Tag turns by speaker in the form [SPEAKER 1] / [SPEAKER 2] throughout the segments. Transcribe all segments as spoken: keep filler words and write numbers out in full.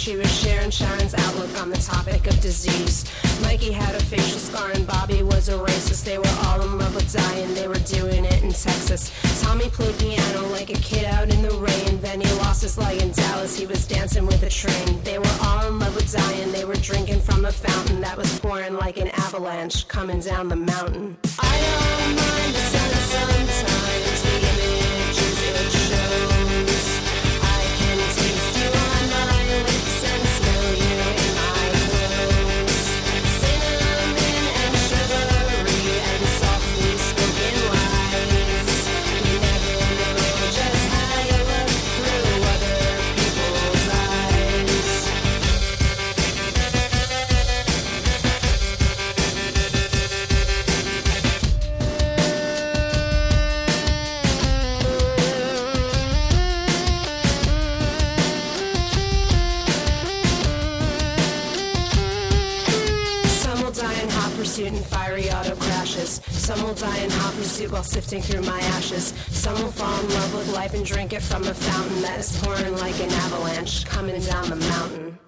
[SPEAKER 1] She was sharing Sharon's outlook on the topic of disease. Mikey had a facial scar and Bobby was a racist. They were all in love with dying, they were doing it in Texas. Tommy played piano like a kid out in the rain. Then he lost his leg in Dallas, he was dancing with a train. They were all in love with dying, they were drinking from a fountain that was pouring like an avalanche coming down the mountain. I don't mind the sun sometimes, the images it shows. I can taste you on my lips and smell you in my clothes. Cinnamon and sugary and softly spoken lies. You never know just how you look through other people's eyes. Some will die in hot pursuit and fiery auto crashes. Some will die in hot pursuit while sifting through my ashes. Some will fall in love with life and drink it from a fountain that is pouring like an avalanche coming down the mountain.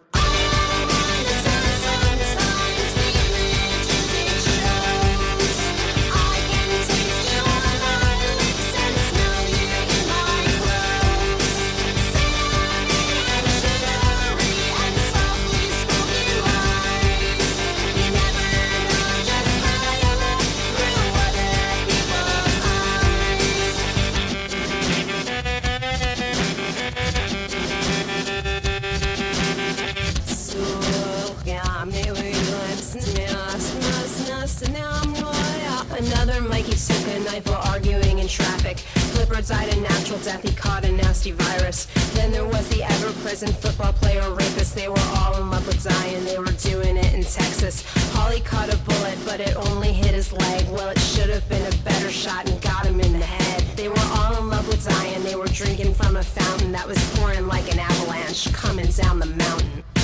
[SPEAKER 1] Another Mikey took a knife while arguing in traffic. Flipper died a natural death, he caught a nasty virus. Then there was the ever-present football player rapist. They were all in love with dying, they were doing it in Texas. Holly caught a bullet, but it only hit his leg. Well, it should have been a better shot and got him in the head. They were all in love with dying, they were drinking from a fountain that was pouring like an avalanche coming down the mountain.